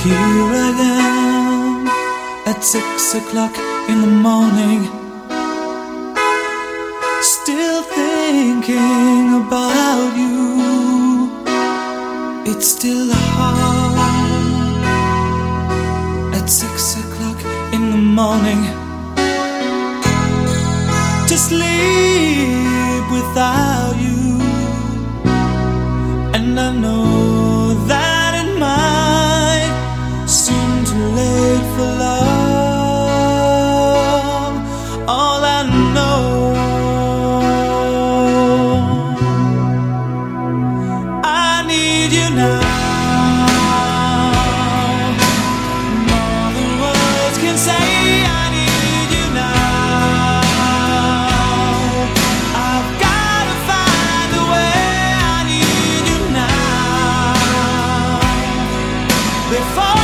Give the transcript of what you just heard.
Here I am at 6 o'clock in the morning, still thinking about you. It's still hard at 6 o'clock in the morning to sleep without you. And I know that it might seem too late for love. All I know, I need you now, more than words can say. I need you now. I've gotta find a way. I need you now before